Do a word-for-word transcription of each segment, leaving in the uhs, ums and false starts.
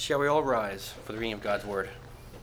Shall we all rise for the reading of God's Word?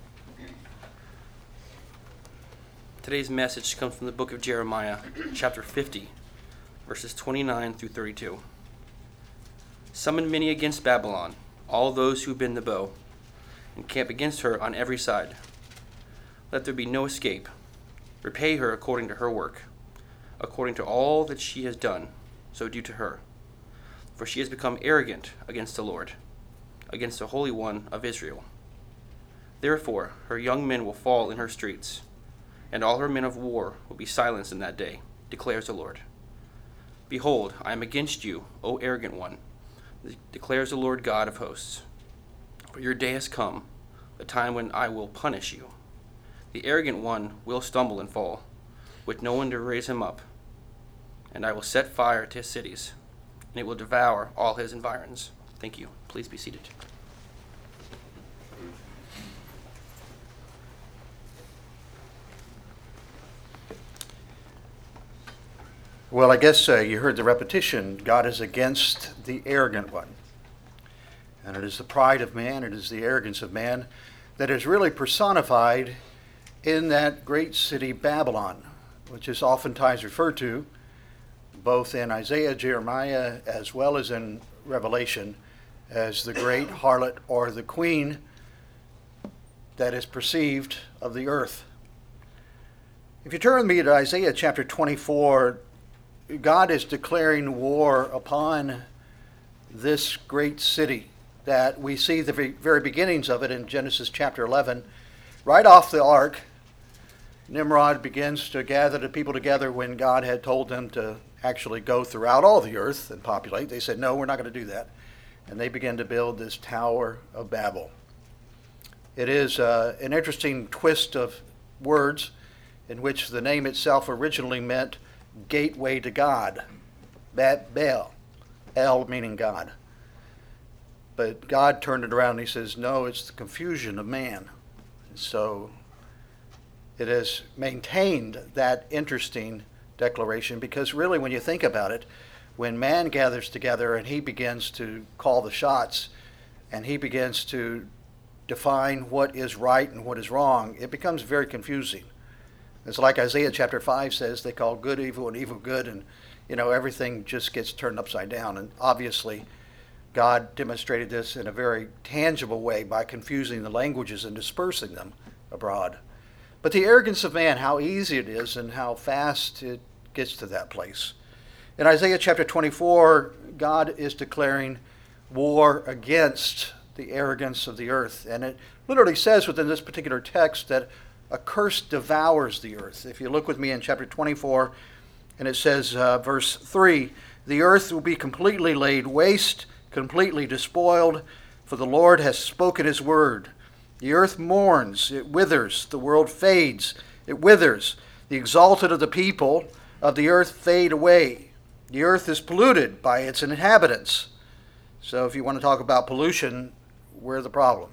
Today's message comes from the book of Jeremiah, chapter fifty, verses twenty-nine through thirty-two. Summon many against Babylon, all those who bend the bow, and camp against her on every side. Let there be no escape. Repay her according to her work, according to all that she has done, so do to her. For she has become arrogant against the Lord, against the Holy One of Israel. Therefore her young men will fall in her streets, and all her men of war will be silenced in that day, declares the Lord. Behold, I am against you, O arrogant one, declares the Lord God of hosts. For your day has come, the time when I will punish you. The arrogant one will stumble and fall, with no one to raise him up. And I will set fire to his cities, and it will devour all his environs. Thank you. Please be seated. Well, I guess uh, you heard the repetition. God is against the arrogant one. And it is the pride of man, it is the arrogance of man that is really personified in that great city Babylon, which is oftentimes referred to both in Isaiah, Jeremiah, as well as in Revelation as the great harlot or the queen that is perceived of the earth. If you turn with me to Isaiah chapter twenty-four, God is declaring war upon this great city that we see the very beginnings of it in Genesis chapter eleven. Right off the ark, Nimrod begins to gather the people together when God had told them to actually go throughout all the earth and populate. They said, no, we're not going to do that. And they began to build this Tower of Babel. It is uh, an interesting twist of words in which the name itself originally meant gateway to God. Babel, El meaning God. But God turned it around and he says, no, it's the confusion of man. So it has maintained that interesting declaration because really when you think about it, when man gathers together and he begins to call the shots and he begins to define what is right and what is wrong, it becomes very confusing. It's like Isaiah chapter five says, they call good evil and evil good, and you know everything just gets turned upside down. And obviously God demonstrated this in a very tangible way by confusing the languages and dispersing them abroad. But the arrogance of man, how easy it is and how fast it gets to that place. In Isaiah chapter twenty-four, God is declaring war against the arrogance of the earth. And it literally says within this particular text that a curse devours the earth. If you look with me in chapter twenty-four, and it says, uh, verse three, the earth will be completely laid waste, completely despoiled, for the Lord has spoken his word. The earth mourns, it withers, the world fades, it withers. The exalted of the people of the earth fade away. The earth is polluted by its inhabitants. So if you want to talk about pollution, we're the problem.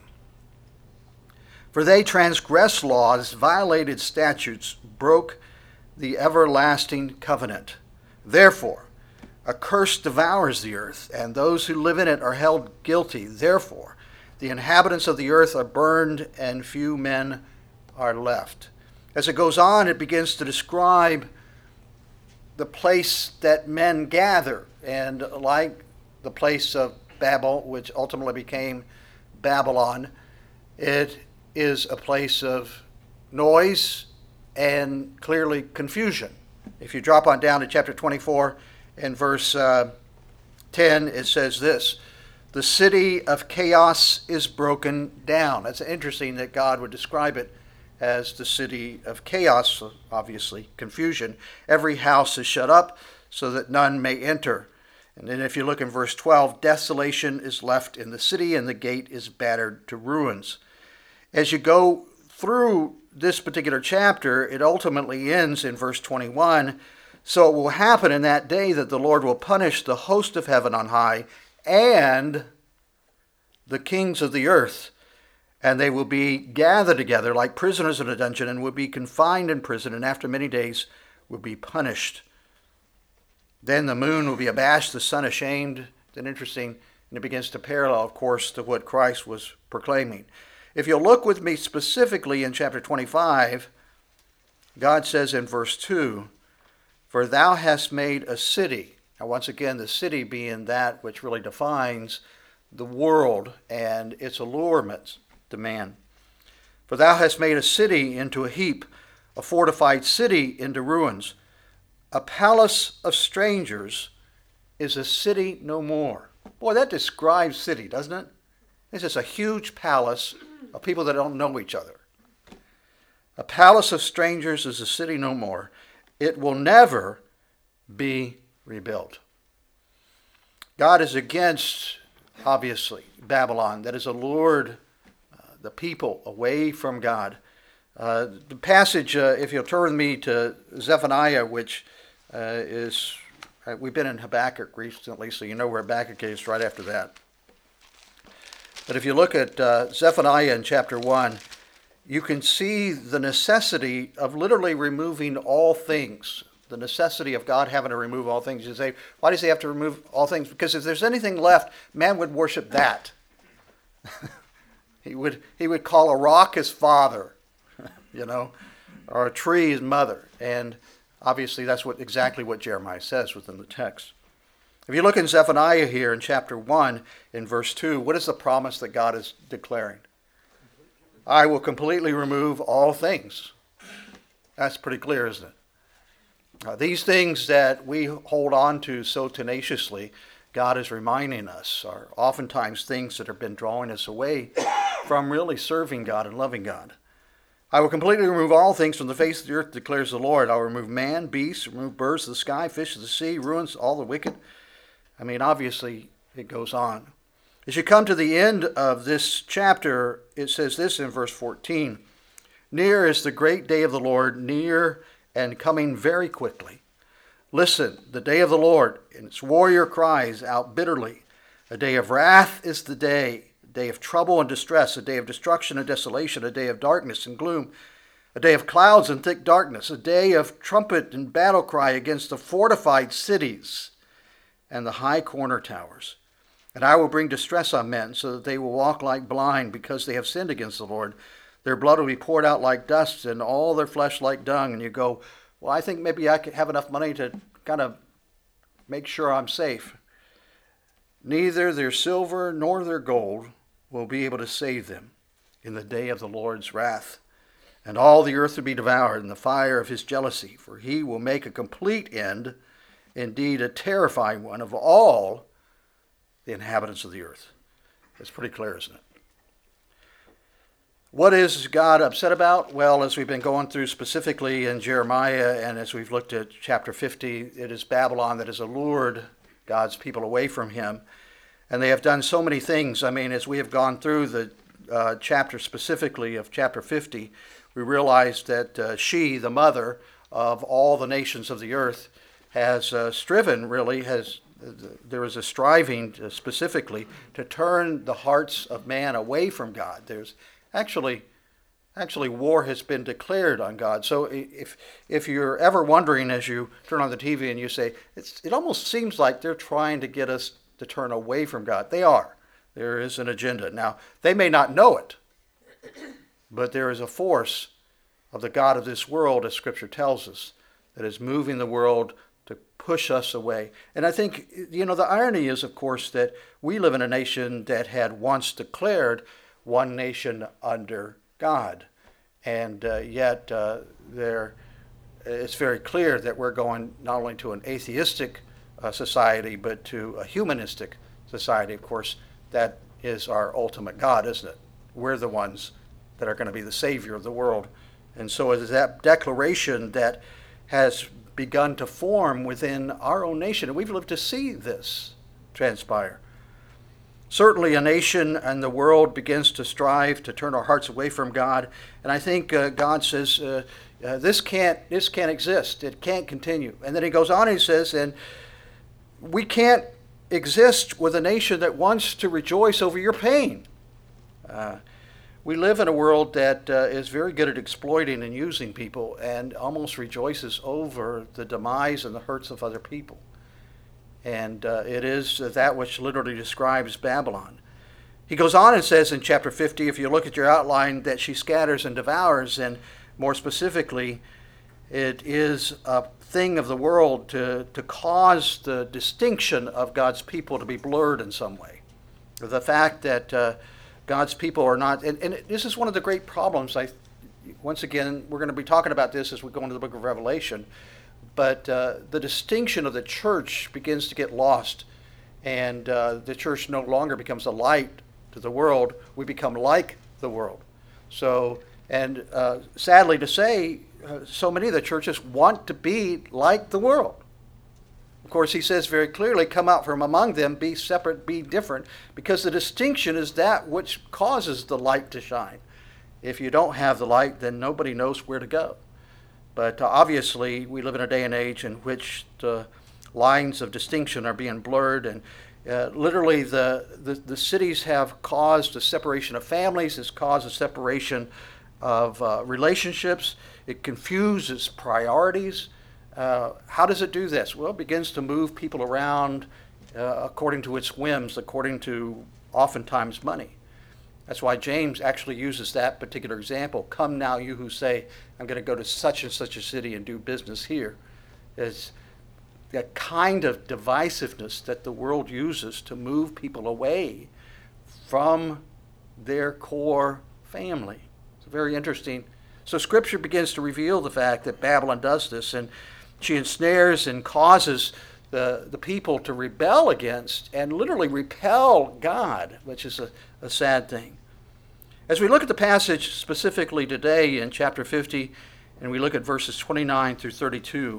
For they transgressed laws, violated statutes, broke the everlasting covenant. Therefore, a curse devours the earth, and those who live in it are held guilty. Therefore, the inhabitants of the earth are burned, and few men are left. As it goes on, it begins to describe the place that men gather, and like the place of Babel, which ultimately became Babylon, it is a place of noise and clearly confusion. If you drop on down to chapter twenty-four and verse uh, ten, it says this, the city of chaos is broken down. It's interesting that God would describe it as the city of chaos, obviously confusion. Every house is shut up so that none may enter. And then if you look in verse twelve, desolation is left in the city and the gate is battered to ruins. As you go through this particular chapter, it ultimately ends in verse twenty-one. So it will happen in that day that the Lord will punish the host of heaven on high and the kings of the earth, and they will be gathered together like prisoners in a dungeon and will be confined in prison, and after many days will be punished. Then the moon will be abashed, the sun ashamed. Then interesting, And it begins to parallel, of course, to what Christ was proclaiming. If you'll look with me specifically in chapter twenty-five, God says in verse two, "For thou hast made a city." Now, once again, the city being that which really defines the world and its allurements to man. "For thou hast made a city into a heap, a fortified city into ruins. A palace of strangers is a city no more." Boy, that describes city, doesn't it? This is a huge palace of people that don't know each other. A palace of strangers is a city no more. It will never be rebuilt. God is against, obviously, Babylon that has allured uh, the people away from God. Uh, the passage, uh, if you'll turn with me to Zephaniah, which uh, is, uh, we've been in Habakkuk recently, so you know where Habakkuk is right after that. But if you look at uh, Zephaniah in chapter one, you can see the necessity of literally removing all things. The necessity of God having to remove all things. You say, why does he have to remove all things? Because if there's anything left, man would worship that. he would he would call a rock his father, you know, or a tree his mother. And obviously that's what exactly what Jeremiah says within the text. If you look in Zephaniah here in chapter one, in verse two, what is the promise that God is declaring? I will completely remove all things. That's pretty clear, isn't it? Uh, these things that we hold on to so tenaciously, God is reminding us, are oftentimes things that have been drawing us away from really serving God and loving God. I will completely remove all things from the face of the earth, declares the Lord. I will remove man, beasts, remove birds of the sky, fish of the sea, ruins, all the wicked. I mean, obviously, it goes on. As you come to the end of this chapter, it says this in verse fourteen, "Near is the great day of the Lord, near and coming very quickly. Listen, the day of the Lord, and its warrior cries out bitterly. A day of wrath is the day, a day of trouble and distress, a day of destruction and desolation, a day of darkness and gloom, a day of clouds and thick darkness, a day of trumpet and battle cry against the fortified cities and the high corner towers. And I will bring distress on men, so that they will walk like blind, because they have sinned against the Lord. Their blood will be poured out like dust, and all their flesh like dung." And you go, well, I think maybe I could have enough money to kind of make sure I'm safe. "Neither their silver nor their gold will be able to save them in the day of the Lord's wrath. And all the earth will be devoured in the fire of his jealousy, for he will make a complete end, indeed a terrifying one, of all the inhabitants of the earth." It's pretty clear, isn't it? What is God upset about? Well, as we've been going through specifically in Jeremiah, and as we've looked at chapter fifty, it is Babylon that has allured God's people away from him. And they have done so many things. I mean, as we have gone through the uh, chapter specifically of chapter fifty, we realize that uh, she, the mother of all the nations of the earth, has uh, striven, really, has there is a striving to, specifically to turn the hearts of man away from God. There's actually, actually war has been declared on God. So if if you're ever wondering as you turn on the T V and you say, it's, it almost seems like they're trying to get us to turn away from God. They are. There is an agenda. Now, they may not know it, but there is a force of the God of this world, as Scripture tells us, that is moving the world to push us away. And I think, you know, the irony is, of course, that we live in a nation that had once declared one nation under God. And uh, yet uh, there, it's very clear that we're going not only to an atheistic uh, society, but to a humanistic society. Of course, that is our ultimate God, isn't it? We're the ones that are going to be the savior of the world. And so it is that declaration that has begun to form within our own nation. And we've lived to see this transpire. Certainly a nation and the world begins to strive to turn our hearts away from God. And I think uh, God says, uh, uh, this can't this can't exist. It can't continue. And then he goes on and he says, and we can't exist with a nation that wants to rejoice over your pain. Uh, We live in a world that uh, is very good at exploiting and using people and almost rejoices over the demise and the hurts of other people. And uh, it is that which literally describes Babylon. He goes on and says in chapter fifty, if you look at your outline, that she scatters and devours, and more specifically, it is a thing of the world to, to cause the distinction of God's people to be blurred in some way. The fact that uh, God's people are not, and, and this is one of the great problems. I, once again, we're going to be talking about this as we go into the book of Revelation, but uh, the distinction of the church begins to get lost, and uh, the church no longer becomes a light to the world. We become like the world. So, and uh, sadly to say, uh, so many of the churches want to be like the world. Of course, he says very clearly, come out from among them, be separate, be different, because the distinction is that which causes the light to shine. If you don't have the light, then nobody knows where to go. But uh, obviously, we live in a day and age in which the lines of distinction are being blurred, and uh, literally the, the, the cities have caused a separation of families, it's caused a separation of uh, relationships, it confuses priorities. Uh, how does it do this? Well, it begins to move people around uh, according to its whims, according to oftentimes money. That's why James actually uses that particular example. Come now, you who say, I'm going to go to such and such a city and do business here. It's that kind of divisiveness that the world uses to move people away from their core family. It's very interesting. So Scripture begins to reveal the fact that Babylon does this, and she ensnares and causes the, the people to rebel against and literally repel God, which is a, a sad thing. As we look at the passage specifically today in chapter fifty, and we look at verses twenty-nine through thirty-two,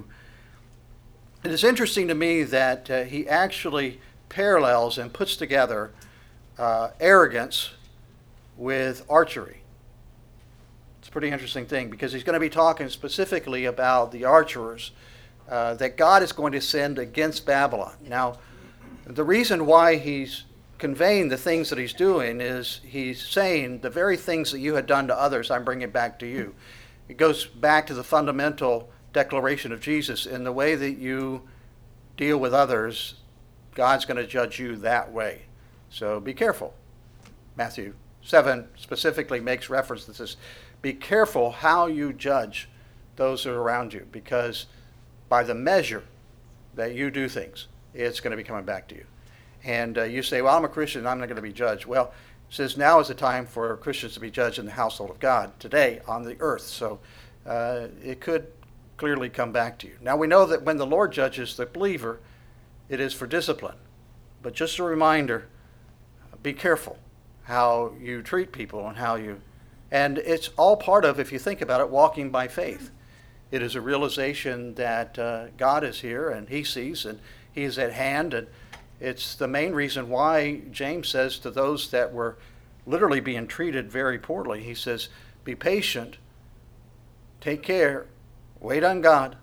it is interesting to me that uh, he actually parallels and puts together uh, arrogance with archery. It's a pretty interesting thing, because he's going to be talking specifically about the archers uh, that God is going to send against Babylon. Now, the reason why he's conveying the things that he's doing is he's saying the very things that you had done to others, I'm bringing back to you. It goes back to the fundamental declaration of Jesus. In the way that you deal with others, God's going to judge you that way. So be careful. Matthew seven specifically makes reference to this. Be careful how you judge those who are around you, because by the measure that you do things, it's going to be coming back to you. And uh, you say, well, I'm a Christian, I'm not going to be judged. Well, it says now is the time for Christians to be judged in the household of God, today on the earth. So uh, it could clearly come back to you. Now we know that when the Lord judges the believer, it is for discipline. But just a reminder, be careful how you treat people and how you, and it's all part of, if you think about it, walking by faith. It is a realization that uh, God is here and he sees and he is at hand, and it's the main reason why James says to those that were literally being treated very poorly, he says, be patient, take care, wait on God.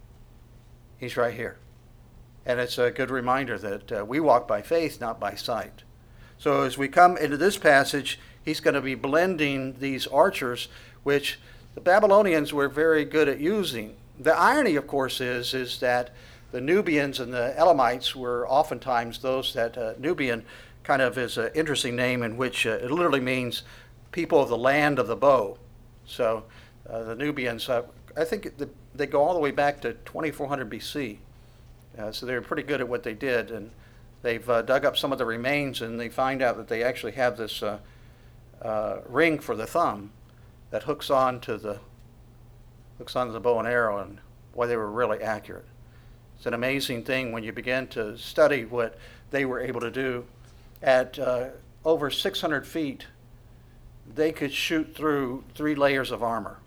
He's right here. And it's a good reminder that uh, we walk by faith, not by sight. So as we come into this passage, he's going to be blending these archers, which the Babylonians were very good at using. The irony, of course, is, is that the Nubians and the Elamites were oftentimes those that, uh, Nubian kind of is an interesting name in which uh, it literally means people of the land of the bow. So uh, the Nubians, uh, I think the, they go all the way back to twenty-four hundred B C. Uh, so they were pretty good at what they did, and they've uh, dug up some of the remains, and they find out that they actually have this uh, uh, ring for the thumb that hooks on to the hooks onto the bow and arrow, and boy, they were really accurate. It's an amazing thing when you begin to study what they were able to do. At uh, over six hundred feet, they could shoot through three layers of armor.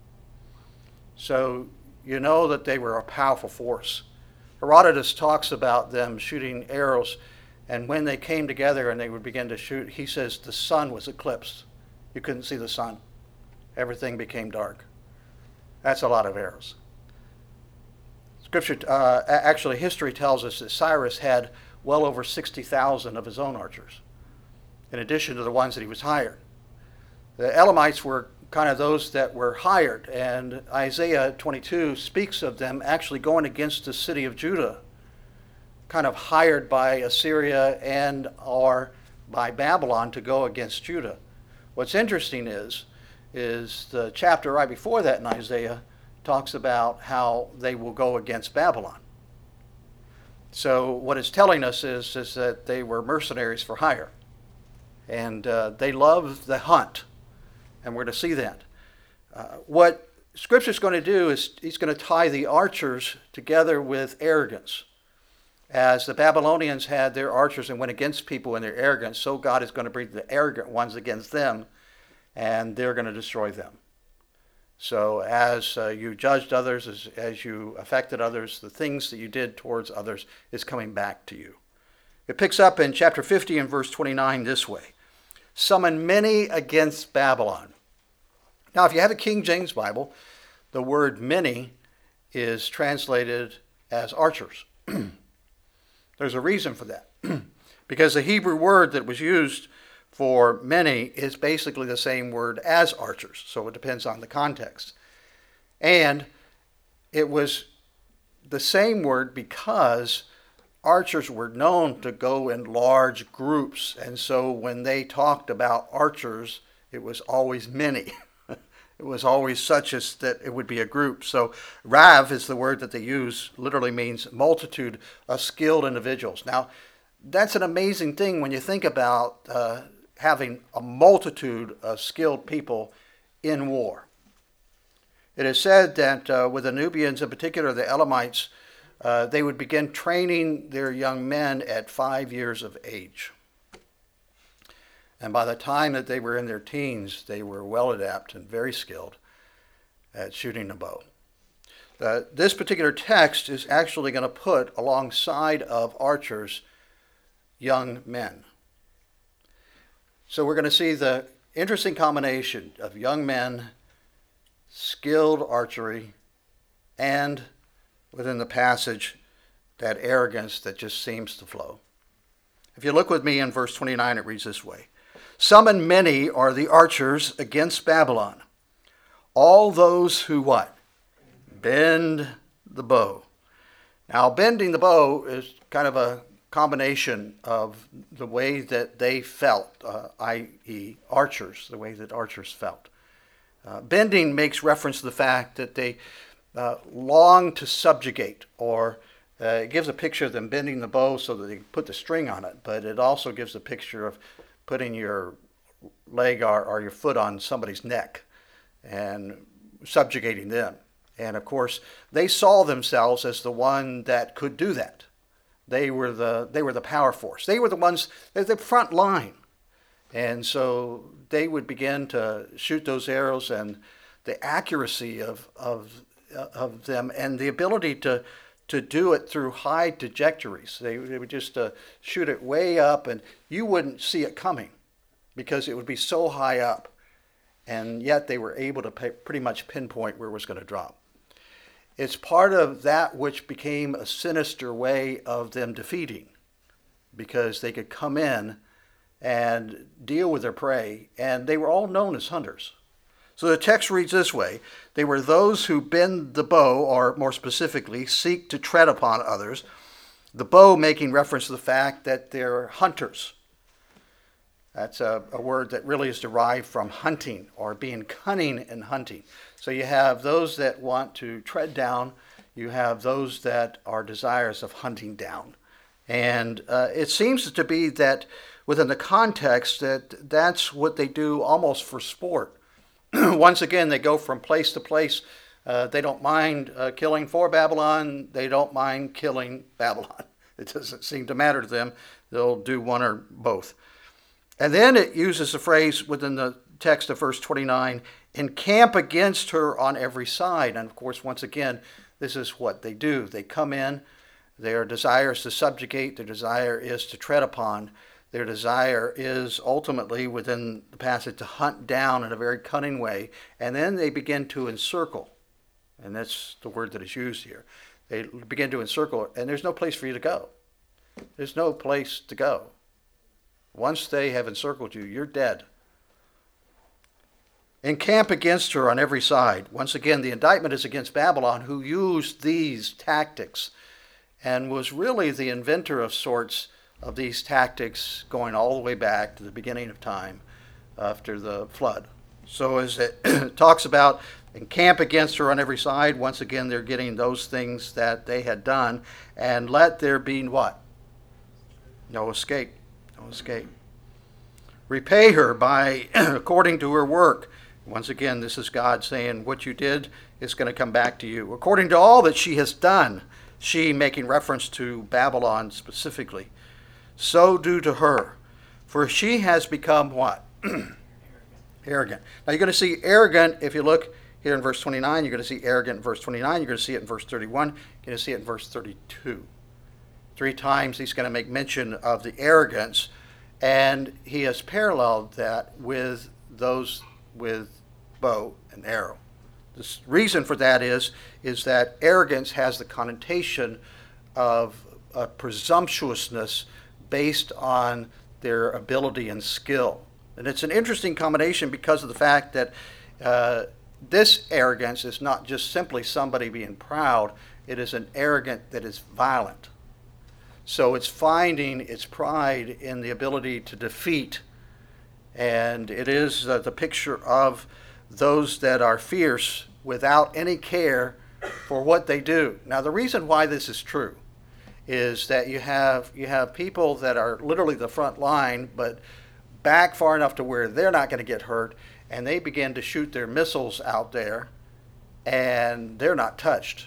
So you know that they were a powerful force. Herodotus talks about them shooting arrows, and when they came together and they would begin to shoot, he says the sun was eclipsed. You couldn't see the sun. Everything became dark. That's a lot of arrows. Scripture, uh, actually history tells us that Cyrus had well over sixty thousand of his own archers, in addition to the ones that he was hired. The Elamites were kind of those that were hired, and Isaiah twenty-two speaks of them actually going against the city of Judah kind of hired by Assyria and or by Babylon to go against Judah. What's interesting is, is the chapter right before that in Isaiah talks about how they will go against Babylon. So what it's telling us is, is that they were mercenaries for hire. And uh, they loved the hunt. And we're to see that. Uh, what Scripture's going to do is he's going to tie the archers together with arrogance. As the Babylonians had their archers and went against people in their arrogance, so God is going to bring the arrogant ones against them, and they're going to destroy them. So as uh, you judged others, as, as you affected others, the things that you did towards others is coming back to you. It picks up in chapter fifty and verse twenty-nine this way. Summon many against Babylon. Now, if you have a King James Bible, the word many is translated as archers. There's a reason for that. Because the Hebrew word that was used for many is basically the same word as archers. So it depends on the context. And it was the same word because archers were known to go in large groups. And so when they talked about archers, it was always many. It was always such as that it would be a group. So Rav is the word that they use, literally means multitude of skilled individuals. Now, that's an amazing thing when you think about uh, having a multitude of skilled people in war. It is said that uh, with the Nubians, in particular the Elamites, uh, they would begin training their young men at five years of age. And by the time that they were in their teens, they were well adept and very skilled at shooting a bow. Uh, this particular text is actually going to put alongside of archers young men. So we're going to see the interesting combination of young men, skilled archery, and within the passage, that arrogance that just seems to flow. If you look with me in verse twenty-nine, it reads this way. Summon many are the archers against Babylon. All those who what? Bend the bow. Now, bending the bow is kind of a combination of the way that they felt, uh, that is archers, the way that archers felt. Uh, bending makes reference to the fact that they uh, long to subjugate, or uh, it gives a picture of them bending the bow so that they put the string on it, but it also gives a picture of putting your leg or, or your foot on somebody's neck and subjugating them. And of course, they saw themselves as the one that could do that. They were the they were the power force. They were the ones, they're the front line. And so they would begin to shoot those arrows, and the accuracy of of of them and the ability to to do it through high trajectories. They, they would just uh, shoot it way up, and you wouldn't see it coming because it would be so high up. And yet they were able to pay, pretty much pinpoint where it was going to drop. It's part of that which became a sinister way of them defeating, because they could come in and deal with their prey, and they were all known as hunters. So the text reads this way. They were those who bend the bow, or more specifically, seek to tread upon others. The bow making reference to the fact that they're hunters. That's a, a word that really is derived from hunting, or being cunning in hunting. So you have those that want to tread down. You have those that are desirous of hunting down. And uh, it seems to be that within the context that that's what they do almost for sport. Once again, they go from place to place. Uh, they don't mind uh, killing for Babylon. They don't mind killing Babylon. It doesn't seem to matter to them. They'll do one or both. And then it uses the phrase within the text of verse twenty-nine, encamp against her on every side. And of course, once again, this is what they do. They come in. Their desire is to subjugate. Their desire is to tread upon. Their desire is ultimately, within the passage, to hunt down in a very cunning way. And then they begin to encircle. And that's the word that is used here. They begin to encircle, and there's no place for you to go. There's no place to go. Once they have encircled you, you're dead. Encamp against her on every side. Once again, the indictment is against Babylon, who used these tactics and was really the inventor of sorts of these tactics going all the way back to the beginning of time after the flood. So as it talks about encamp against her on every side, once again they're getting those things that they had done, and let there be what? No escape. No escape. Repay her by according to her work. Once again, this is God saying what you did is going to come back to you. According to all that she has done, she making reference to Babylon specifically, so do to her. For she has become what? Arrogant. Now you're going to see arrogant if you look here in verse twenty-nine. You're going to see arrogant in verse twenty-nine. You're going to see it in verse thirty-one. You're going to see it in verse thirty-two. Three times he's going to make mention of the arrogance, and he has paralleled that with those with bow and arrow. The reason for that is, is that arrogance has the connotation of a presumptuousness based on their ability and skill. And it's an interesting combination because of the fact that uh, this arrogance is not just simply somebody being proud, it is an arrogant that is violent. So it's finding its pride in the ability to defeat, and it is uh, the picture of those that are fierce without any care for what they do. Now the reason why this is true is that you have you have people that are literally the front line, but back far enough to where they're not going to get hurt, and they begin to shoot their missiles out there, and they're not touched.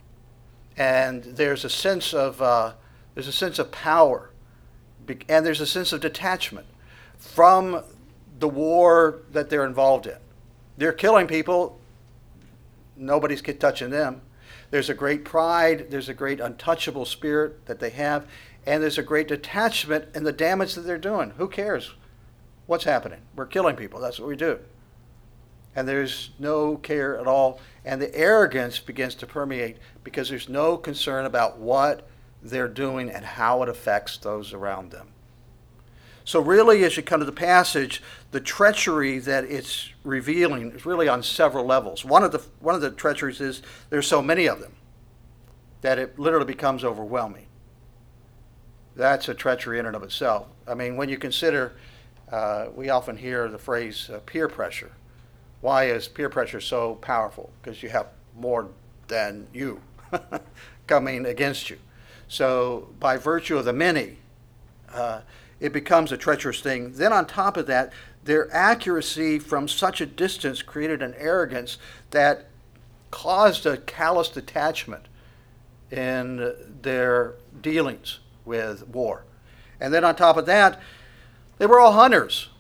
And there's a sense of uh, there's a sense of power, and there's a sense of detachment from the war that they're involved in. They're killing people. Nobody's touching them. There's a great pride. There's a great untouchable spirit that they have. And there's a great detachment in the damage that they're doing. Who cares what's happening? We're killing people. That's what we do. And there's no care at all. And the arrogance begins to permeate because there's no concern about what they're doing and how it affects those around them. So really, as you come to the passage, the treachery that it's revealing is really on several levels. One of the one of the treacheries is there's so many of them that it literally becomes overwhelming. That's a treachery in and of itself. I mean, when you consider, uh, we often hear the phrase uh, peer pressure. Why is peer pressure so powerful? Because you have more than you coming against you. So by virtue of the many, uh, it becomes a treacherous thing. Then on top of that, their accuracy from such a distance created an arrogance that caused a callous detachment in their dealings with war. And then on top of that, they were all hunters.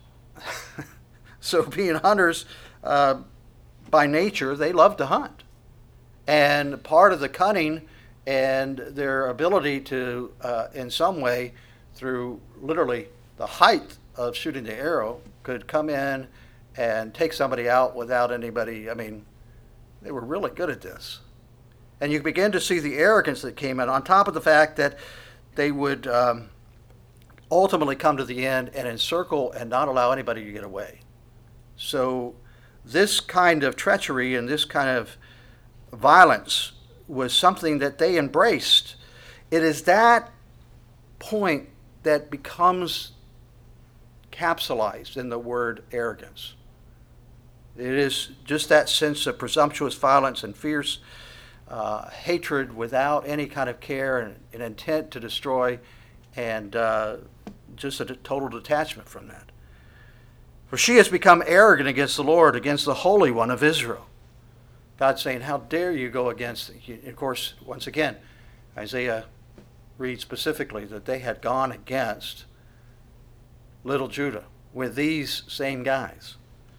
So being hunters, uh, by nature, they love to hunt. And part of the cunning and their ability to, uh, in some way, through literally the height of shooting the arrow, could come in and take somebody out without anybody. I mean, they were really good at this. And you begin to see the arrogance that came in, on top of the fact that they would um, ultimately come to the end and encircle and not allow anybody to get away. So this kind of treachery and this kind of violence was something that they embraced. It is that point that becomes capsulized in the word arrogance. It is just that sense of presumptuous violence and fierce uh, hatred without any kind of care and an intent to destroy, and uh, just a total detachment from that. For she has become arrogant against the Lord, against the Holy One of Israel. God's saying, how dare you go against, of course, once again, Isaiah reads specifically that they had gone against little Judah with these same guys.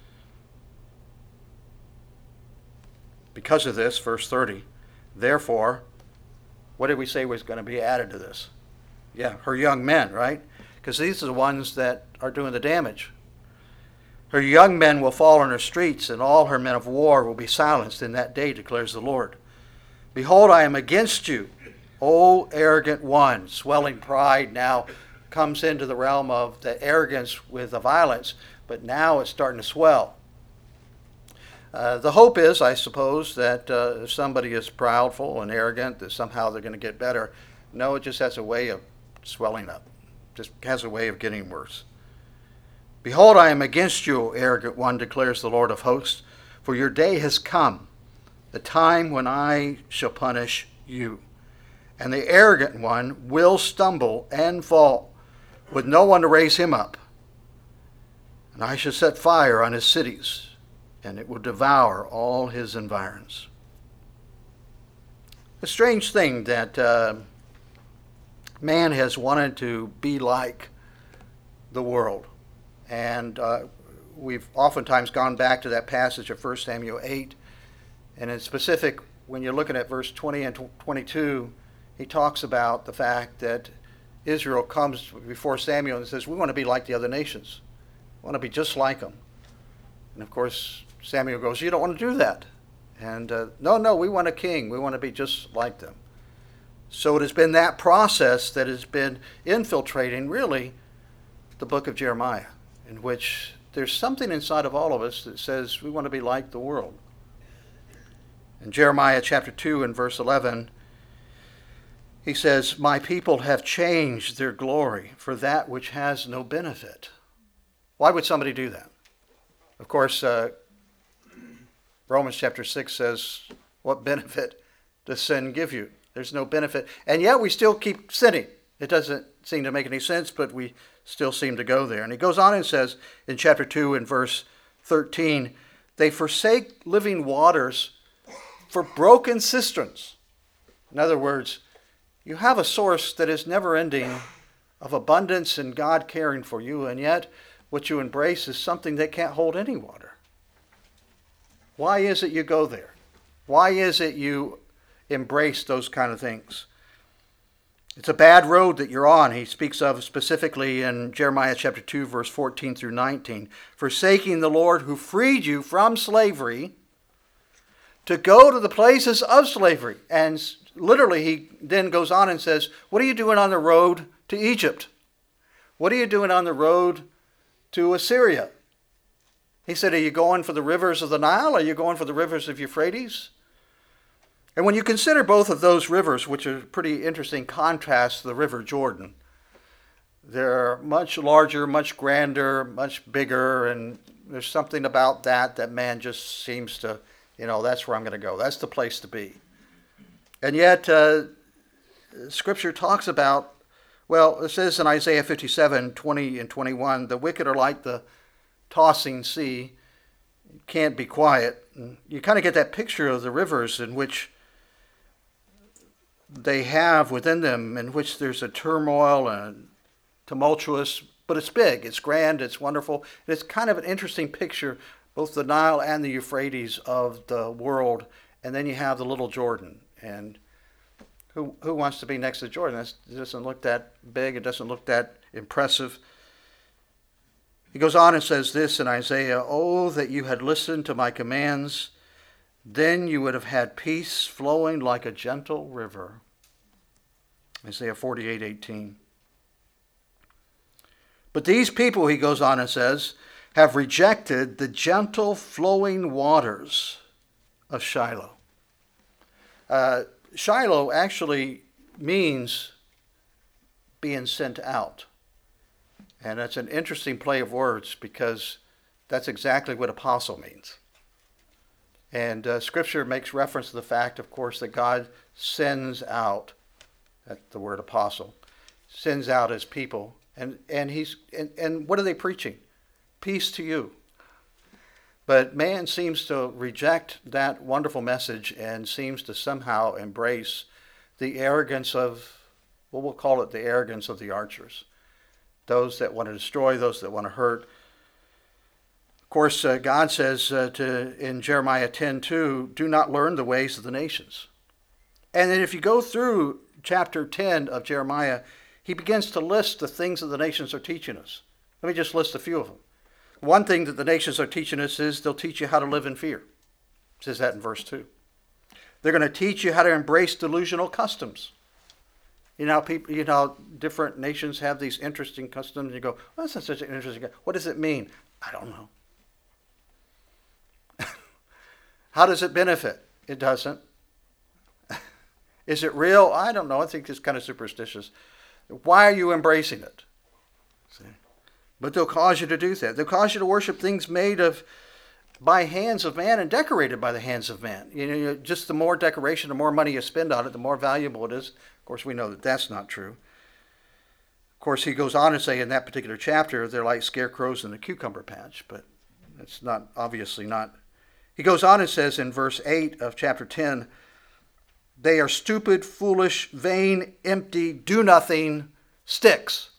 Because of this, verse thirty, therefore, what did we say was going to be added to this? Yeah, her young men, right? Because these are the ones that are doing the damage. Her young men will fall in her streets, and all her men of war will be silenced in that day, declares the Lord. Behold, I am against you, O arrogant one. Swelling pride now comes into the realm of the arrogance with the violence, but now it's starting to swell. Uh, the hope is, I suppose, that uh, if somebody is proudful and arrogant, that somehow they're going to get better. No, it just has a way of swelling up. Just has a way of getting worse. Behold, I am against you, O arrogant one, declares the Lord of hosts, for your day has come, the time when I shall punish you. And the arrogant one will stumble and fall, with no one to raise him up. And I shall set fire on his cities, and it will devour all his environs. A strange thing that uh, man has wanted to be like the world. And uh, we've oftentimes gone back to that passage of First Samuel eight. And in specific, when you're looking at verse twenty and twenty-two, he talks about the fact that Israel comes before Samuel and says, we want to be like the other nations. We want to be just like them. And of course, Samuel goes, you don't want to do that. And uh, no, no, we want a king. We want to be just like them. So it has been that process that has been infiltrating, really, the book of Jeremiah, in which there's something inside of all of us that says we want to be like the world. In Jeremiah chapter two and verse eleven, he says, my people have changed their glory for that which has no benefit. Why would somebody do that? Of course, uh, Romans chapter six says, what benefit does sin give you? There's no benefit. And yet we still keep sinning. It doesn't seem to make any sense, but we still seem to go there. And he goes on and says in chapter two and verse thirteen, they forsake living waters for broken cisterns. In other words, you have a source that is never ending of abundance and God caring for you, and yet what you embrace is something that can't hold any water. Why is it you go there? Why is it you embrace those kind of things? It's a bad road that you're on. He speaks of specifically in Jeremiah chapter two, verse fourteen through nineteen. Forsaking the Lord who freed you from slavery to go to the places of slavery. And literally he then goes on and says, what are you doing on the road to Egypt? What are you doing on the road to Assyria? He said, are you going for the rivers of the Nile? Are you going for the rivers of Euphrates? And when you consider both of those rivers, which are pretty interesting contrast to the River Jordan, they're much larger, much grander, much bigger, and there's something about that that man just seems to, you know, that's where I'm going to go. That's the place to be. And yet, uh, Scripture talks about, well, it says in Isaiah fifty-seven, twenty and twenty-one, the wicked are like the tossing sea, can't be quiet. And you kind of get that picture of the rivers in which they have within them, in which there's a turmoil and tumultuous, but it's big, it's grand, it's wonderful. And it's kind of an interesting picture, both the Nile and the Euphrates of the world. And then you have the little Jordan. And who who wants to be next to Jordan? That's, it doesn't look that big, it doesn't look that impressive. He goes on and says this in Isaiah, oh, that you had listened to my commands, then you would have had peace flowing like a gentle river. Isaiah forty-eight eighteen. But these people, he goes on and says, have rejected the gentle flowing waters of Shiloh. Uh, Shiloh actually means being sent out. And that's an interesting play of words because that's exactly what apostle means. And uh, Scripture makes reference to the fact, of course, that God sends out, that's the word apostle, sends out his people. And and he's and, and what are they preaching? Peace to you. But man seems to reject that wonderful message and seems to somehow embrace the arrogance of, well, we'll call it the arrogance of the archers. Those that want to destroy, those that want to hurt. Of course, uh, God says uh, to in Jeremiah ten two, do not learn the ways of the nations. And then if you go through chapter ten of Jeremiah, he begins to list the things that the nations are teaching us. Let me just list a few of them. One thing that the nations are teaching us is they'll teach you how to live in fear. It says that in verse two. They're going to teach you how to embrace delusional customs. You know, people, you know, different nations have these interesting customs. You go, well, that's not such an interesting. What does it mean? I don't know. How does it benefit? It doesn't. Is it real? I don't know. I think it's kind of superstitious. Why are you embracing it? See? But they'll cause you to do that. They'll cause you to worship things made of by hands of man and decorated by the hands of man. You know, just the more decoration, the more money you spend on it, the more valuable it is. Of course, we know that that's not true. Of course, he goes on to say in that particular chapter, they're like scarecrows in a cucumber patch, but it's not, obviously not. He goes on and says in verse eight of chapter ten, they are stupid, foolish, vain, empty, do-nothing sticks.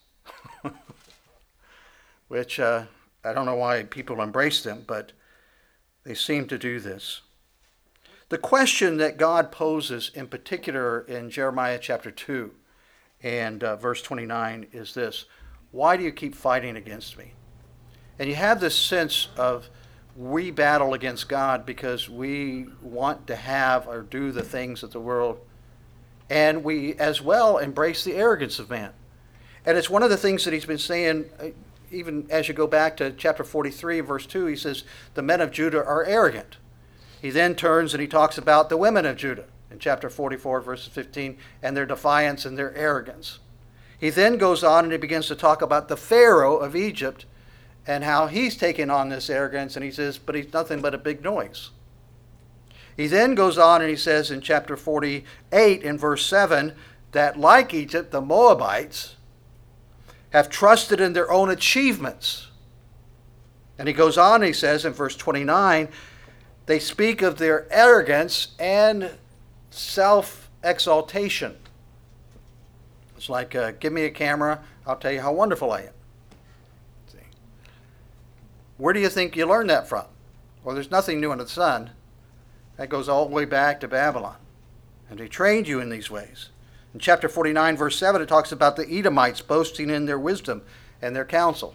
Which uh, I don't know why people embrace them, but they seem to do this. The question that God poses in particular in Jeremiah chapter two and uh, verse twenty-nine is this: why do you keep fighting against me? And you have this sense of we battle against God because we want to have or do the things of the world, and we as well embrace the arrogance of man. And it's one of the things that he's been saying, even as you go back to chapter forty-three, verse two, he says, the men of Judah are arrogant. He then turns and he talks about the women of Judah in chapter forty-four, verse fifteen, and their defiance and their arrogance. He then goes on and he begins to talk about the Pharaoh of Egypt and how he's taken on this arrogance, and he says, but he's nothing but a big noise. He then goes on and he says in chapter forty-eight, in verse seven, that like Egypt, the Moabites have trusted in their own achievements. And he goes on and he says in verse twenty-nine, they speak of their arrogance and self-exaltation. It's like, uh, give me a camera, I'll tell you how wonderful I am. See? Where do you think you learned that from? Well, there's nothing new under the sun. That goes all the way back to Babylon. And they trained you in these ways. In chapter forty-nine, verse seven, it talks about the Edomites boasting in their wisdom and their counsel.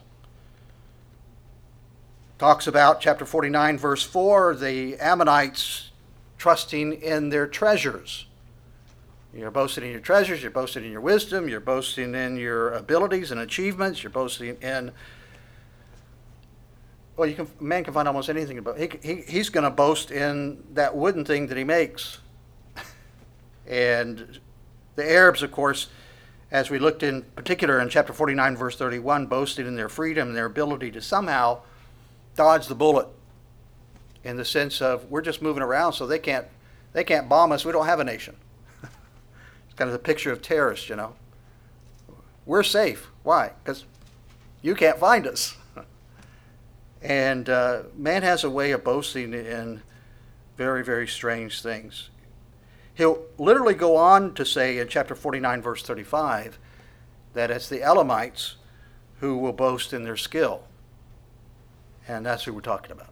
Talks about chapter forty-nine, verse four, the Ammonites trusting in their treasures. You're boasting in your treasures, you're boasting in your wisdom, you're boasting in your abilities and achievements, you're boasting in, well, you can, man can find almost anything about. He, he, he's going to boast in that wooden thing that he makes. And the Arabs, of course, as we looked in particular in chapter forty-nine, verse thirty-one, boasted in their freedom and their ability to somehow dodge the bullet, in the sense of we're just moving around so they can't they can't bomb us. We don't have a nation. It's kind of the picture of terrorists, you know. We're safe. Why? Because you can't find us. And uh, man has a way of boasting in very, very strange things. He'll literally go on to say in chapter forty-nine, verse thirty-five, that it's the Elamites who will boast in their skill. And that's who we're talking about.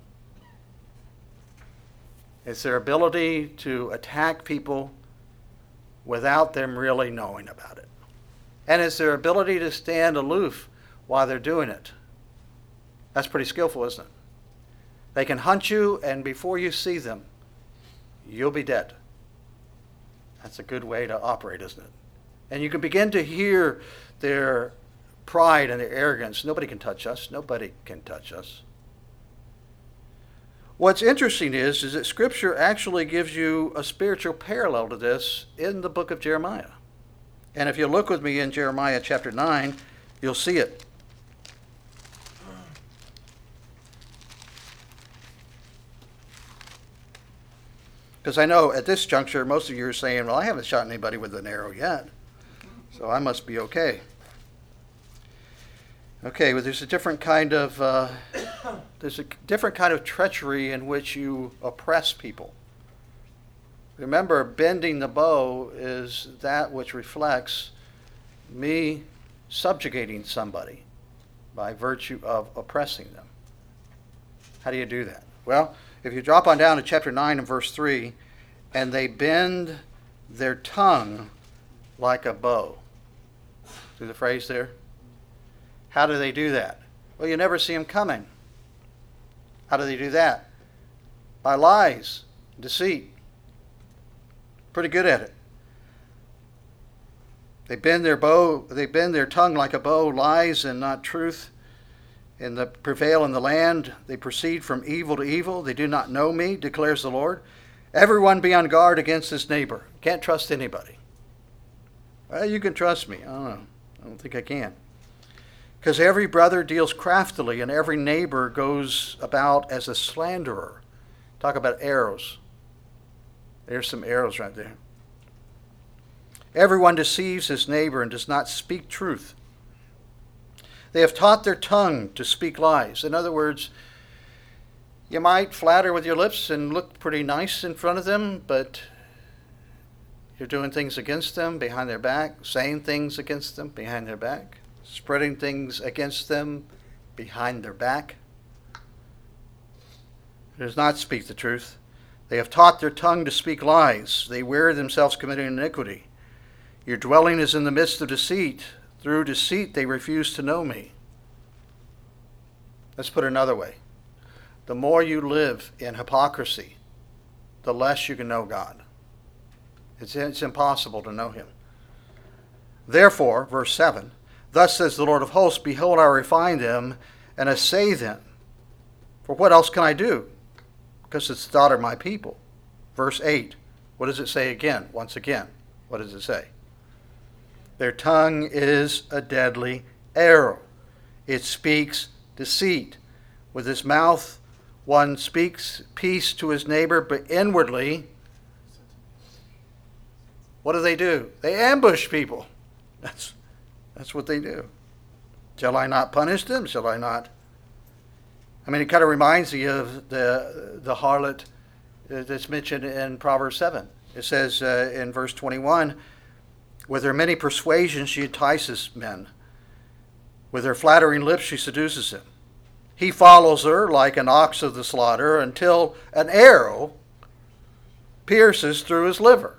It's their ability to attack people without them really knowing about it. And it's their ability to stand aloof while they're doing it. That's pretty skillful, isn't it? They can hunt you, and before you see them, you'll be dead. That's a good way to operate, isn't it? And you can begin to hear their pride and their arrogance. Nobody can touch us. Nobody can touch us. What's interesting is, is that Scripture actually gives you a spiritual parallel to this in the book of Jeremiah. And if you look with me in Jeremiah chapter nine, you'll see it. Because I know at this juncture, most of you are saying, well, I haven't shot anybody with an arrow yet, so I must be okay. Okay, well, there's a different kind of uh, there's a different kind of treachery in which you oppress people. Remember, bending the bow is that which reflects me subjugating somebody by virtue of oppressing them. How do you do that? Well, if you drop on down to chapter nine and verse three, and they bend their tongue like a bow. See the phrase there? How do they do that? Well, you never see them coming. How do they do that? By lies, deceit. Pretty good at it. They bend their bow, they bend their tongue like a bow, lies and not truth. In the prevail in the land, they proceed from evil to evil. They do not know me, declares the Lord. Everyone be on guard against his neighbor. Can't trust anybody. Well, you can trust me. I don't know. I don't think I can. Because every brother deals craftily, and every neighbor goes about as a slanderer. Talk about arrows. There's some arrows right there. Everyone deceives his neighbor and does not speak truth. They have taught their tongue to speak lies. In other words, you might flatter with your lips and look pretty nice in front of them, but you're doing things against them behind their back, saying things against them behind their back, spreading things against them behind their back. It does not speak the truth. They have taught their tongue to speak lies. They wear themselves committing iniquity. Your dwelling is in the midst of deceit. Through deceit they refuse to know me. Let's put it another way. The more you live in hypocrisy, the less you can know God. It's, it's impossible to know him. Therefore, verse seven, thus says the Lord of hosts, behold, I refine them and assay them. For what else can I do? Because it's the daughter of my people. Verse eight, what does it say again? Once again, what does it say? Their tongue is a deadly arrow. It speaks deceit. With his mouth one speaks peace to his neighbor, but inwardly, what do they do? They ambush people. That's, that's what they do. Shall I not punish them? Shall I not? I mean, it kind of reminds me of the, the harlot that's mentioned in Proverbs seven. It says uh, in verse twenty-one, with her many persuasions she entices men. With her flattering lips she seduces him. He follows her like an ox of the slaughter until an arrow pierces through his liver.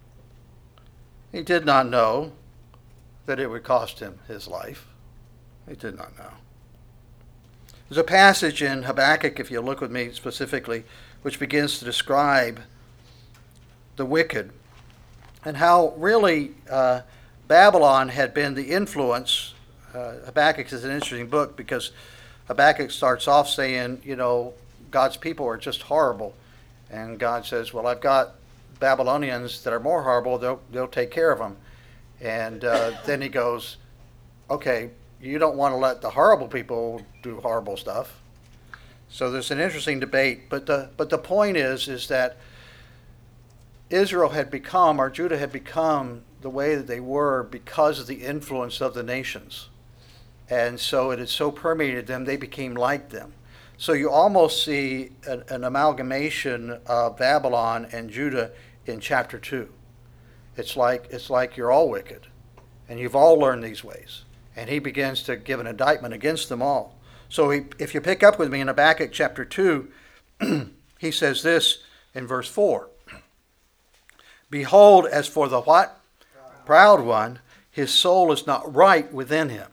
He did not know that it would cost him his life. He did not know. There's a passage in Habakkuk, if you look with me specifically, which begins to describe the wicked and how really uh, Babylon had been the influence. Uh, Habakkuk is an interesting book because Habakkuk starts off saying, you know, God's people are just horrible. And God says, well, I've got Babylonians that are more horrible. They'll, they'll take care of them. And uh, then he goes, okay, you don't want to let the horrible people do horrible stuff. So there's an interesting debate. But the, but the point is, is that Israel had become, or Judah had become, the way that they were because of the influence of the nations. And so it had so permeated them, they became like them. So you almost see an, an amalgamation of Babylon and Judah in chapter two. It's like, it's like you're all wicked, and you've all learned these ways. And he begins to give an indictment against them all. So he, if you pick up with me in Habakkuk chapter two, he says this in verse four. Behold, as for the what? Proud one, his soul is not right within him.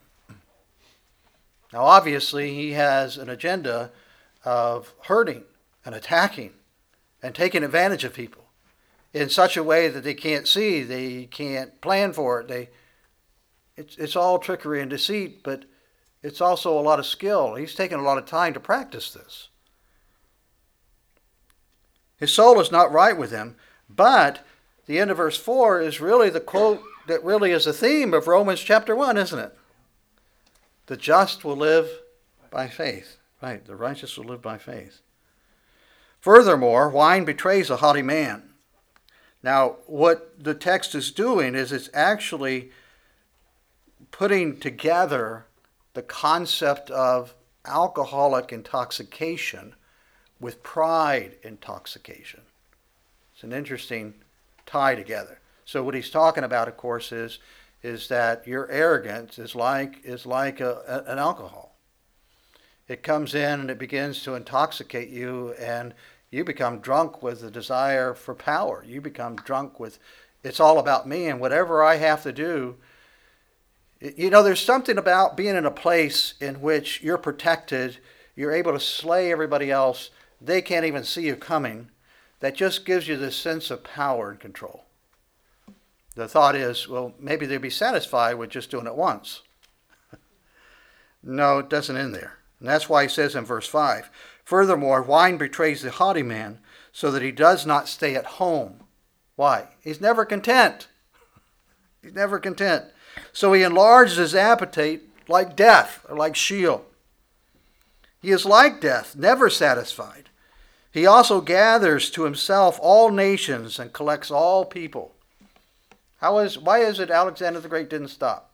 Now, obviously, he has an agenda of hurting and attacking and taking advantage of people in such a way that they can't see, they can't plan for it. They, it's, it's all trickery and deceit, but it's also a lot of skill. He's taken a lot of time to practice this. His soul is not right with him, but the end of verse four is really the quote that really is the theme of Romans chapter one, isn't it? The just will live by faith. Right, the righteous will live by faith. Furthermore, wine betrays a haughty man. Now, what the text is doing is it's actually putting together the concept of alcoholic intoxication with pride intoxication. It's an interesting tie together. So what he's talking about, of course, is is that your arrogance is like is like a, a, an alcohol. It comes in and it begins to intoxicate you, and you become drunk with the desire for power. You become drunk with, it's all about me and whatever I have to do. You know, there's something about being in a place in which you're protected, you're able to slay everybody else, they can't even see you coming. That just gives you this sense of power and control. The thought is, well, maybe they'd be satisfied with just doing it once. No, it doesn't end there. And that's why he says in verse five, furthermore, wine betrays the haughty man, so that he does not stay at home. Why? He's never content. He's never content. So he enlarges his appetite like death, or like Sheol. He is like death, never satisfied. He also gathers to himself all nations and collects all people. How is, why is it Alexander the Great didn't stop?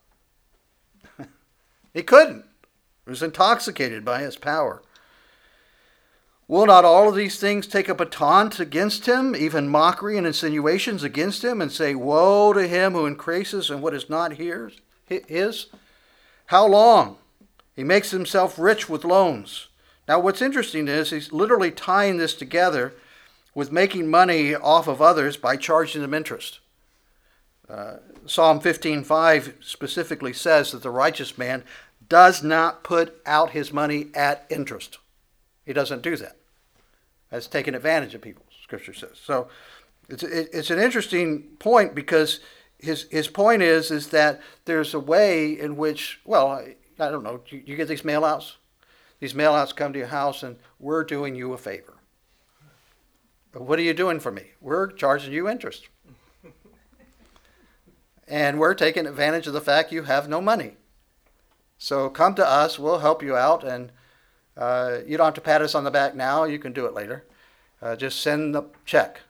He couldn't. He was intoxicated by his power. Will not all of these things take up a taunt against him, even mockery and insinuations against him, and say, woe to him who increases in what is not his? How long? He makes himself rich with loans. Now what's interesting is he's literally tying this together with making money off of others by charging them interest. Uh, Psalm fifteen five specifically says that the righteous man does not put out his money at interest. He doesn't do that. That's taking advantage of people, Scripture says. So it's it, it's an interesting point, because his his point is is that there's a way in which, well, I, I don't know, you, you get these mail outs? These mail outs come to your house and we're doing you a favor. What are you doing for me? We're charging you interest. And we're taking advantage of the fact you have no money. So come to us, we'll help you out, and uh, you don't have to pat us on the back now, you can do it later. Uh, just send the check.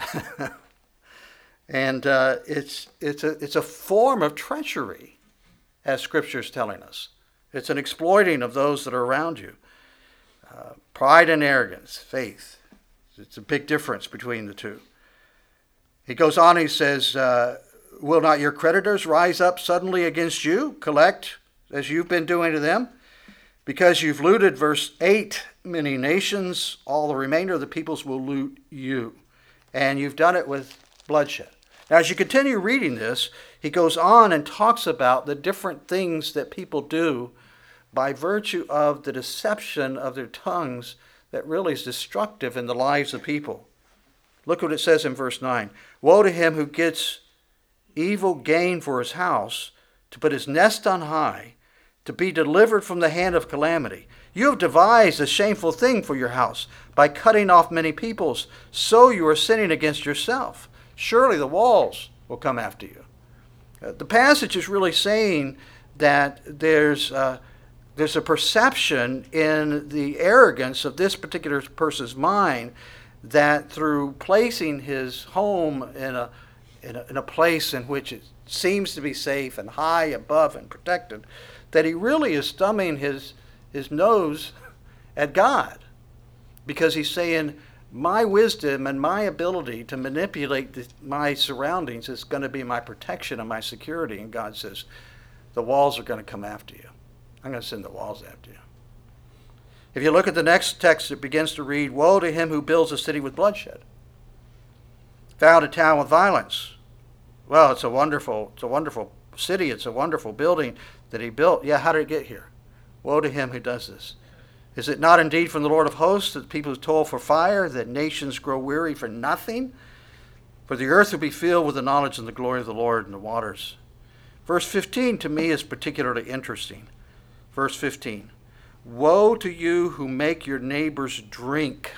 And uh, it's, it's, a, it's a form of treachery, as Scripture is telling us. It's an exploiting of those that are around you. Uh, pride and arrogance, faith. It's a big difference between the two. He goes on, he says, uh, will not your creditors rise up suddenly against you, collect as you've been doing to them? Because you've looted, verse eight, many nations, all the remainder of the peoples will loot you. And you've done it with bloodshed. Now, as you continue reading this, he goes on and talks about the different things that people do by virtue of the deception of their tongues that really is destructive in the lives of people. Look what it says in verse nine. Woe to him who gets evil gain for his house, to put his nest on high, to be delivered from the hand of calamity. You have devised a shameful thing for your house by cutting off many peoples. So you are sinning against yourself. Surely the walls will come after you. Uh, the passage is really saying that there's uh, there's a perception in the arrogance of this particular person's mind that through placing his home in a in a, in a place in which it seems to be safe and high above and protected, that he really is thumbing his his nose at God, because he's saying, my wisdom and my ability to manipulate the, my surroundings is going to be my protection and my security. And God says, the walls are going to come after you. I'm going to send the walls after you. If you look at the next text, it begins to read, woe to him who builds a city with bloodshed, found a town with violence. Well, it's a wonderful, it's a wonderful city. It's a wonderful building that he built. Yeah, how did it get here? Woe to him who does this. Is it not indeed from the Lord of hosts that people toil for fire, that nations grow weary for nothing? For the earth will be filled with the knowledge and the glory of the Lord and the waters. Verse fifteen to me is particularly interesting. Verse fifteen. Woe to you who make your neighbors drink,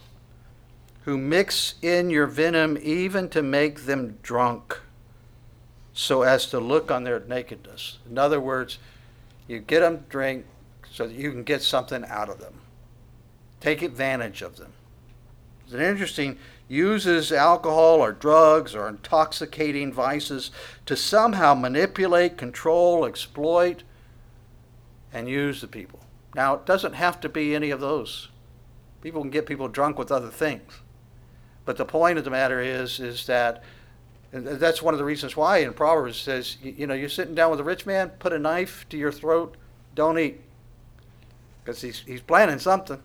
who mix in your venom even to make them drunk, so as to look on their nakedness. In other words, you get them to drink so that you can get something out of them. Take advantage of them. It's an interesting, uses alcohol or drugs or intoxicating vices to somehow manipulate, control, exploit, and use the people. Now, it doesn't have to be any of those. People can get people drunk with other things. But the point of the matter is, is that, and that's one of the reasons why in Proverbs it says, you know, you're sitting down with a rich man, put a knife to your throat, don't eat. Because he's, he's planning something.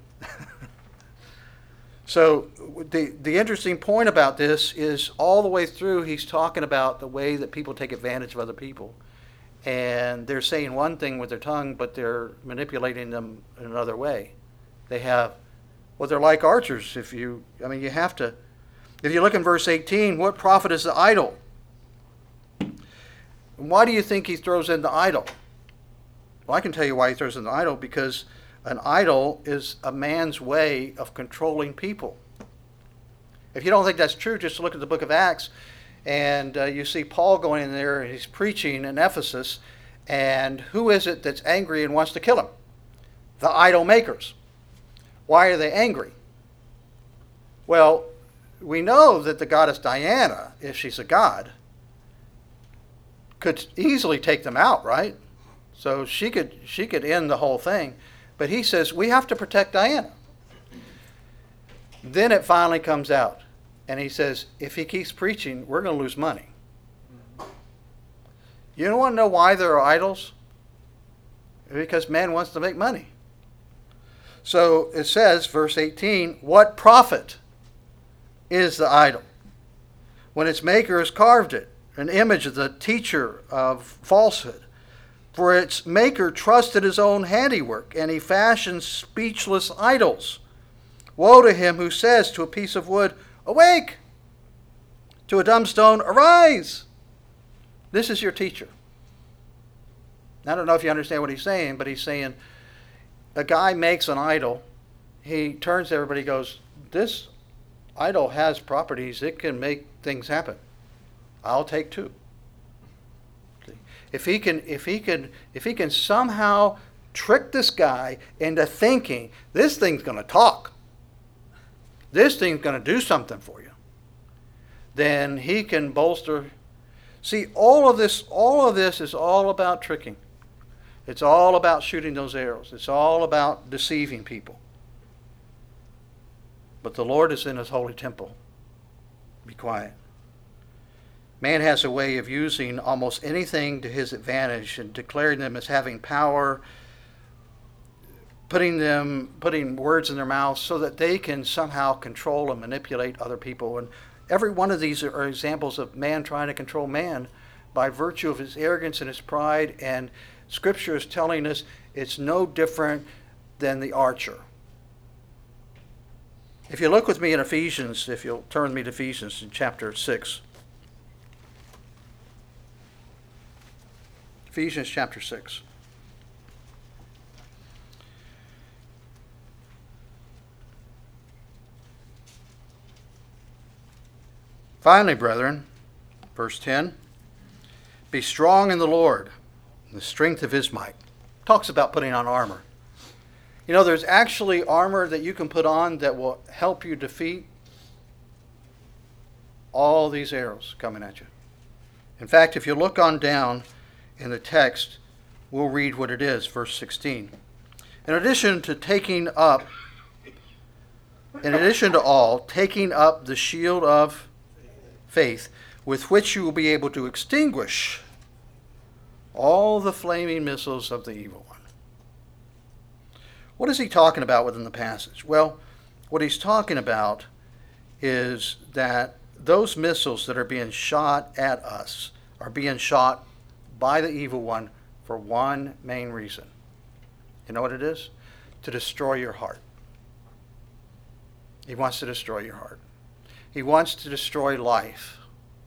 So the, the interesting point about this is all the way through he's talking about the way that people take advantage of other people. And they're saying one thing with their tongue, but they're manipulating them in another way. They have, well, they're like archers. If you, I mean, you have to, if you look in verse eighteen, what profit is the idol? Why do you think he throws in the idol? Well, I can tell you why he throws in the idol, because an idol is a man's way of controlling people. If you don't think that's true, just look at the book of Acts, and uh, you see Paul going in there, and he's preaching in Ephesus, and who is it that's angry and wants to kill him? The idol makers. Why are they angry? Well, we know that the goddess Diana, if she's a god, could easily take them out, right? So she could she could end the whole thing. But he says, we have to protect Diana. Then it finally comes out. And he says, if he keeps preaching, we're going to lose money. You don't want to know why there are idols? Because man wants to make money. So it says, verse eighteen, what profit is the idol when its maker has carved it, an image of the teacher of falsehood? For its maker trusted his own handiwork, and he fashioned speechless idols. Woe to him who says to a piece of wood, awake! To a dumb stone, arise! This is your teacher. I don't know if you understand what he's saying, but he's saying, a guy makes an idol, he turns to everybody and goes, this idol has properties, it can make things happen. I'll take two. If he can, if he can, if he can somehow trick this guy into thinking this thing's going to talk, this thing's going to do something for you, then he can bolster. See, all of this, all of this is all about tricking. It's all about shooting those arrows. It's all about deceiving people. But the Lord is in his holy temple. Be quiet. Man has a way of using almost anything to his advantage and declaring them as having power, putting them, putting words in their mouths so that they can somehow control and manipulate other people. And every one of these are examples of man trying to control man by virtue of his arrogance and his pride. And Scripture is telling us it's no different than the archer. If you look with me in Ephesians, if you'll turn with me to Ephesians in chapter six. Ephesians chapter six. Finally, brethren, verse ten, be strong in the Lord, in the strength of his might. Talks about putting on armor. You know, there's actually armor that you can put on that will help you defeat all these arrows coming at you. In fact, if you look on down in the text, we'll read what it is, verse sixteen. In addition to taking up, in addition to all, taking up the shield of faith, with which you will be able to extinguish all the flaming missiles of the evil one. What is he talking about within the passage? Well, what he's talking about is that those missiles that are being shot at us are being shot by the evil one for one main reason. You know what it is? To destroy your heart. He wants to destroy your heart. He wants to destroy life.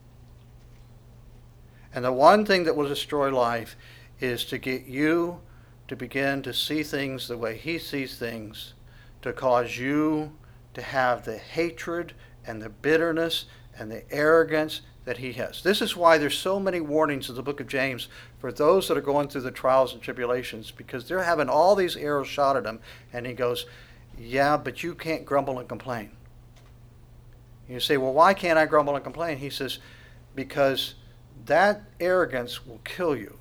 And the one thing that will destroy life is to get you to begin to see things the way he sees things, to cause you to have the hatred and the bitterness and the arrogance that he has. This is why there's so many warnings in the book of James for those that are going through the trials and tribulations, because they're having all these arrows shot at them, and he goes, yeah, but you can't grumble and complain. You say, well, why can't I grumble and complain? He says, because that arrogance will kill you.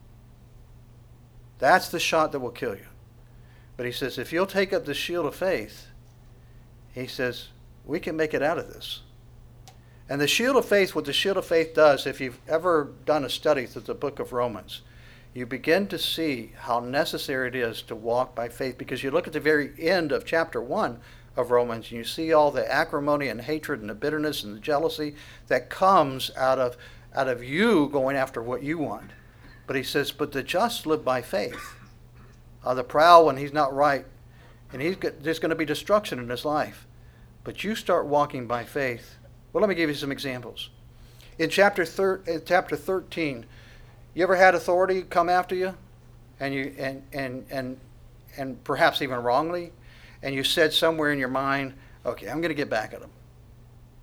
That's the shot that will kill you. But he says, if you'll take up the shield of faith, he says, we can make it out of this. And the shield of faith, what the shield of faith does, if you've ever done a study through the book of Romans, you begin to see how necessary it is to walk by faith. Because you look at the very end of chapter one of Romans, and you see all the acrimony and hatred and the bitterness and the jealousy that comes out of, out of you going after what you want. But he says, but the just live by faith. Uh, the proud one, he's not right. And he's got, there's going to be destruction in his life. But you start walking by faith. Well, let me give you some examples. In chapter thir- in chapter thirteen, you ever had authority come after you, and you and and and and perhaps even wrongly, and you said somewhere in your mind, "Okay, I'm going to get back at them."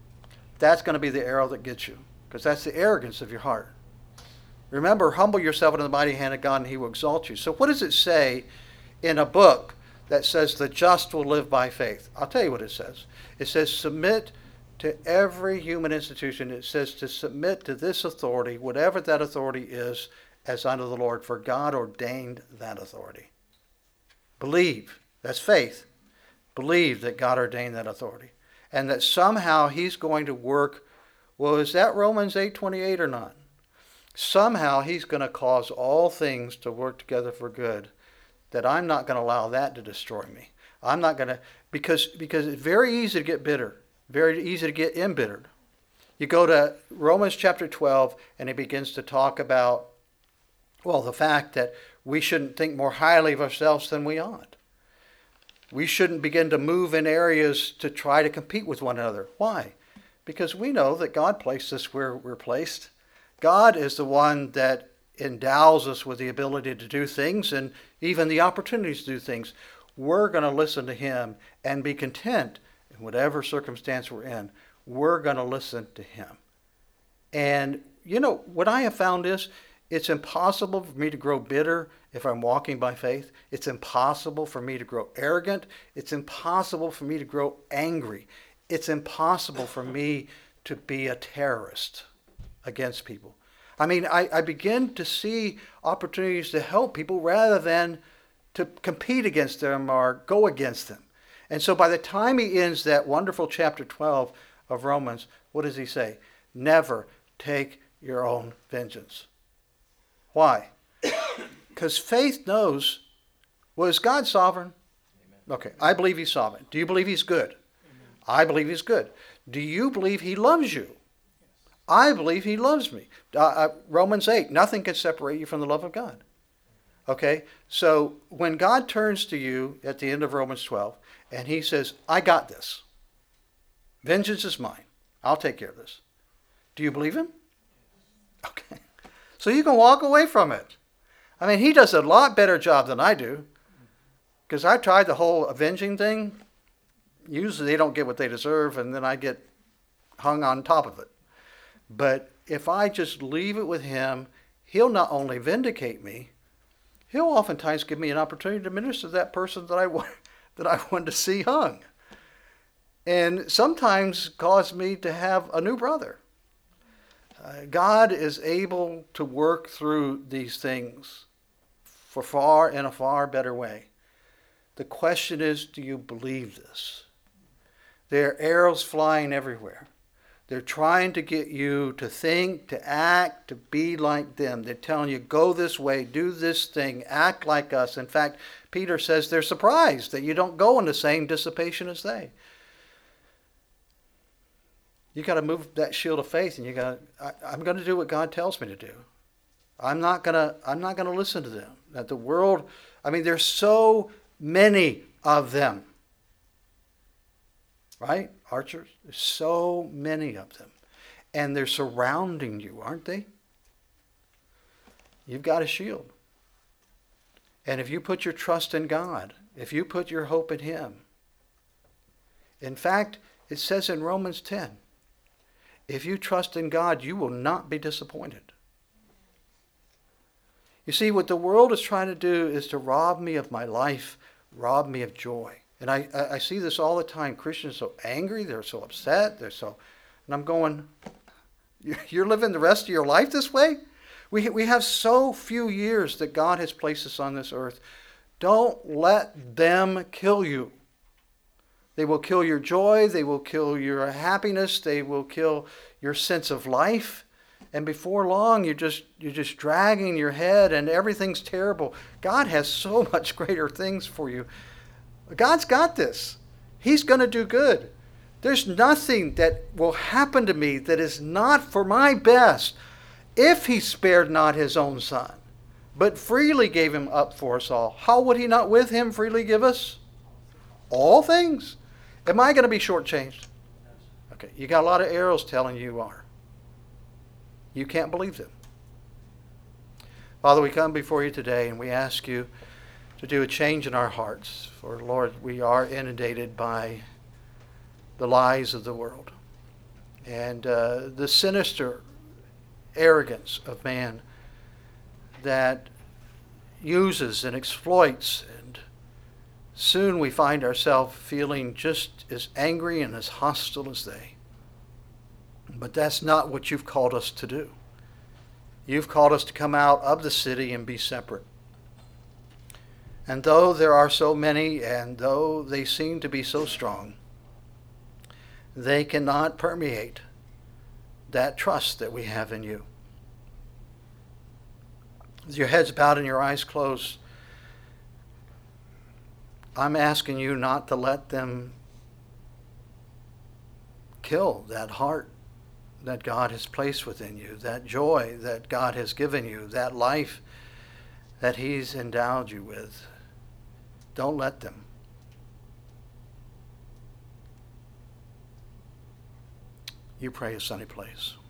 that's going to be the arrow that gets you, because that's the arrogance of your heart. Remember, humble yourself under the mighty hand of God, and he will exalt you. So what does it say in a book that says the just will live by faith? I'll tell you what it says. It says submit to every human institution. It says to submit to this authority, whatever that authority is, as unto the Lord, for God ordained that authority. Believe. That's faith. Believe that God ordained that authority. And that somehow he's going to work. Well, is that Romans eight twenty-eight or not? Somehow he's going to cause all things to work together for good. That I'm not going to allow that to destroy me. I'm not going to, because, because it's very easy to get bitter. Very easy to get embittered. You go to Romans chapter twelve, and he begins to talk about, well, the fact that we shouldn't think more highly of ourselves than we ought. We shouldn't begin to move in areas to try to compete with one another. Why? Because we know that God placed us where we're placed. God is the one that endows us with the ability to do things and even the opportunities to do things. We're going to listen to him and be content in whatever circumstance we're in. We're going to listen to him. And, you know, what I have found is it's impossible for me to grow bitter if I'm walking by faith. It's impossible for me to grow arrogant. It's impossible for me to grow angry. It's impossible for me to be a terrorist against people. I mean, I, I begin to see opportunities to help people rather than to compete against them or go against them. And so by the time he ends that wonderful chapter twelve of Romans, what does he say? Never take your own vengeance. Why? Because faith knows, well, is God sovereign? Amen. Okay, I believe he's sovereign. Do you believe he's good? Amen. I believe he's good. Do you believe he loves you? Yes. I believe he loves me. Uh, uh, Romans eight, nothing can separate you from the love of God. Okay, so when God turns to you at the end of Romans twelve, and he says, I got this. Vengeance is mine. I'll take care of this. Do you believe him? Okay. So you can walk away from it. I mean, he does a lot better job than I do. Because I've tried the whole avenging thing. Usually they don't get what they deserve, and then I get hung on top of it. But if I just leave it with him, he'll not only vindicate me, he'll oftentimes give me an opportunity to minister to that person that I want, that I want to see hung. And sometimes cause me to have a new brother. Uh, God is able to work through these things for far in a far better way. The question is, do you believe this? There are arrows flying everywhere. They're trying to get you to think, to act, to be like them. They're telling you, go this way, do this thing, act like us. In fact, Peter says they're surprised that you don't go in the same dissipation as they. You got to move that shield of faith, and you got. I'm going to do what God tells me to do. I'm not gonna. I'm not going to listen to them. That the world. I mean, there's so many of them. Right, archers? There's so many of them, and they're surrounding you, aren't they? You've got a shield, and if you put your trust in God, if you put your hope in him. In fact, it says in Romans ten. If you trust in God, you will not be disappointed. You see, what the world is trying to do is to rob me of my life, rob me of joy. And I, I see this all the time. Christians are so angry, they're so upset, they're so... And I'm going, you're living the rest of your life this way? We, we have so few years that God has placed us on this earth. Don't let them kill you. They will kill your joy. They will kill your happiness. They will kill your sense of life. And before long, you're just you're just dragging your head, and everything's terrible. God has so much greater things for you. God's got this. He's going to do good. There's nothing that will happen to me that is not for my best. If he spared not his own son, but freely gave him up for us all, how would he not with him freely give us all things? Am I going to be shortchanged? Okay, you got a lot of arrows telling you you are. You can't believe them. Father, we come before you today and we ask you to do a change in our hearts. For, Lord, we are inundated by the lies of the world. and uh, the sinister arrogance of man that uses and exploits, and soon we find ourselves feeling just as angry and as hostile as they. But that's not what you've called us to do. You've called us to come out of the city and be separate. And though there are so many, and though they seem to be so strong, they cannot permeate that trust that we have in you. With your heads bowed and your eyes closed, I'm asking you not to let them kill that heart that God has placed within you, that joy that God has given you, that life that He's endowed you with. Don't let them. You pray a sunny place.